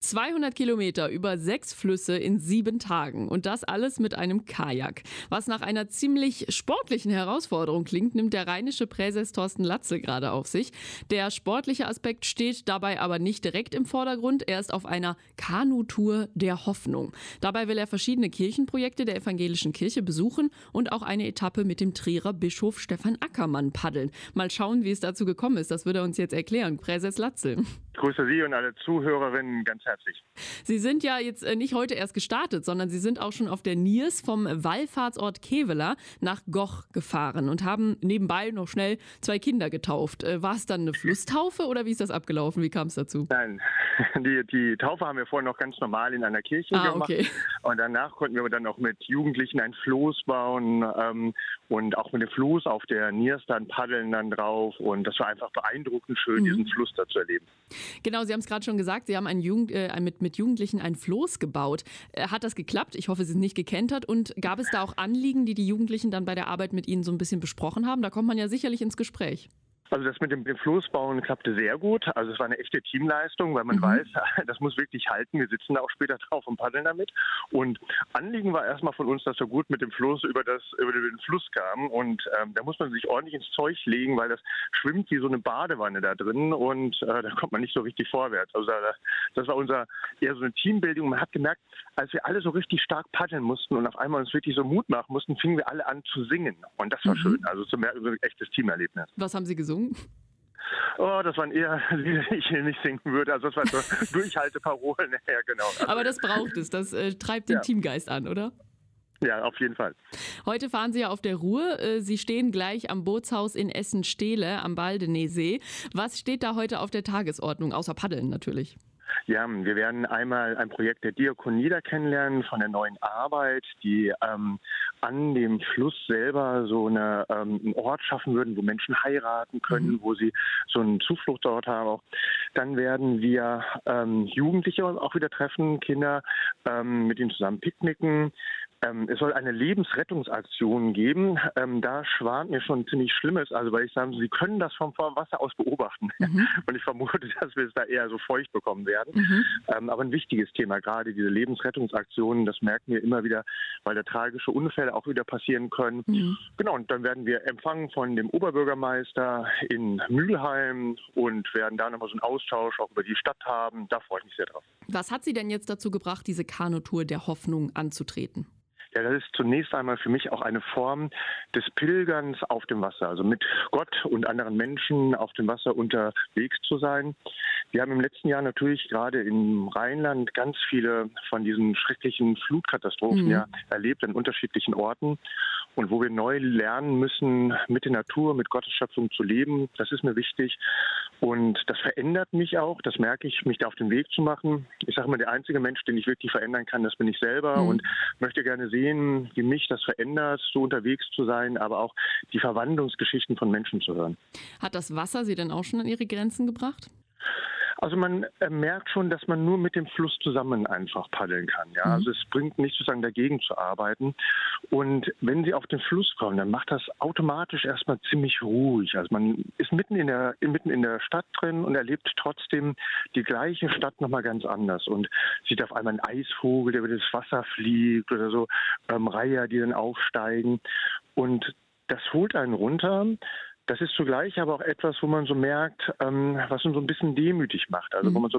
200 Kilometer über 6 Flüsse in 7 Tagen und das alles mit einem Kajak. Was nach einer ziemlich sportlichen Herausforderung klingt, nimmt der rheinische Präses Thorsten Latzel gerade auf sich. Der sportliche Aspekt steht dabei aber nicht direkt im Vordergrund. Er ist auf einer Kanutour der Hoffnung. Dabei will er verschiedene Kirchenprojekte der evangelischen Kirche besuchen und auch eine Etappe mit dem Trierer Bischof Stefan Ackermann paddeln. Mal schauen, wie es dazu gekommen ist. Das würde er uns jetzt erklären. Präses Latzel. Ich grüße Sie und alle Zuhörerinnen ganz herzlich. Sie sind ja jetzt nicht heute erst gestartet, sondern Sie sind auch schon auf der Niers vom Wallfahrtsort Kevela nach Goch gefahren und haben nebenbei noch schnell 2 Kinder getauft. War es dann eine Flusstaufe oder wie ist das abgelaufen? Wie kam es dazu? Nein, die Taufe haben wir vorher noch ganz normal in einer Kirche gemacht. Okay. Und danach konnten wir dann auch mit Jugendlichen ein Floß bauen und auch mit dem Floß auf der Niers dann paddeln dann drauf. Und das war einfach beeindruckend schön, diesen Fluss da zu erleben. Genau, Sie haben es gerade schon gesagt, Sie haben mit Jugendlichen ein Floß gebaut. Hat das geklappt? Ich hoffe, Sie sind nicht gekentert. Und gab es da auch Anliegen, die Jugendlichen dann bei der Arbeit mit Ihnen so ein bisschen besprochen haben? Da kommt man ja sicherlich ins Gespräch. Also das mit dem Floßbauen klappte sehr gut. Also es war eine echte Teamleistung, weil man weiß, das muss wirklich halten. Wir sitzen da auch später drauf und paddeln damit. Und Anliegen war erstmal von uns, dass wir gut mit dem Floß über den Fluss kamen. Und da muss man sich ordentlich ins Zeug legen, weil das schwimmt wie so eine Badewanne da drin und da kommt man nicht so richtig vorwärts. Also das war eher so eine Teambildung. Man hat gemerkt, als wir alle so richtig stark paddeln mussten und auf einmal uns wirklich so Mut machen mussten, fingen wir alle an zu singen. Und das war schön. Also so ein echtes Teamerlebnis. Was haben Sie gesungen? Oh, das waren eher Lieder, die ich nicht singen würde. Also das waren so Durchhalteparolen. Ja, genau. Also, aber das braucht es. Das treibt den Teamgeist an, oder? Ja, auf jeden Fall. Heute fahren Sie ja auf der Ruhr. Sie stehen gleich am Bootshaus in Essen-Stehle am Baldeneysee. Was steht da heute auf der Tagesordnung, außer Paddeln natürlich? Ja, wir werden einmal ein Projekt der Diakonie da kennenlernen von der neuen Arbeit, die an dem Fluss selber so einen Ort schaffen würden, wo Menschen heiraten können, wo sie so einen Zufluchtsort haben. Auch. Dann werden wir Jugendliche auch wieder treffen, Kinder, mit ihnen zusammen picknicken. Es soll eine Lebensrettungsaktion geben. Da schwant mir schon ziemlich Schlimmes. Also weil ich sage, Sie können das vom Wasser aus beobachten. Und ich vermute, dass wir es da eher so feucht bekommen werden. Aber ein wichtiges Thema, gerade diese Lebensrettungsaktionen, das merken wir immer wieder, weil da tragische Unfälle auch wieder passieren können. Genau, und dann werden wir empfangen von dem Oberbürgermeister in Mülheim und werden da nochmal so einen Austausch auch über die Stadt haben. Da freue ich mich sehr drauf. Was hat Sie denn jetzt dazu gebracht, diese Kanutour der Hoffnung anzutreten? Ja, das ist zunächst einmal für mich auch eine Form des Pilgerns auf dem Wasser, also mit Gott und anderen Menschen auf dem Wasser unterwegs zu sein. Wir haben im letzten Jahr natürlich gerade im Rheinland ganz viele von diesen schrecklichen Flutkatastrophen erlebt an unterschiedlichen Orten. Und wo wir neu lernen müssen, mit der Natur, mit Gottes Schöpfung zu leben, das ist mir wichtig. Und das verändert mich auch, das merke ich, mich da auf den Weg zu machen. Ich sage mal, der einzige Mensch, den ich wirklich verändern kann, das bin ich selber und möchte gerne sehen, wie mich das verändert, so unterwegs zu sein, aber auch die Verwandlungsgeschichten von Menschen zu hören. Hat das Wasser Sie denn auch schon an Ihre Grenzen gebracht? Also man merkt schon, dass man nur mit dem Fluss zusammen einfach paddeln kann. Ja? Also es bringt nichts sozusagen dagegen zu arbeiten. Und wenn Sie auf den Fluss kommen, dann macht das automatisch erstmal ziemlich ruhig. Also man ist mitten in der Stadt drin und erlebt trotzdem die gleiche Stadt nochmal ganz anders und sieht auf einmal einen Eisvogel, der über das Wasser fliegt oder so Reiher, die dann aufsteigen. Und das holt einen runter. Das ist zugleich aber auch etwas, wo man so merkt, was uns so ein bisschen demütig macht. Also wo man so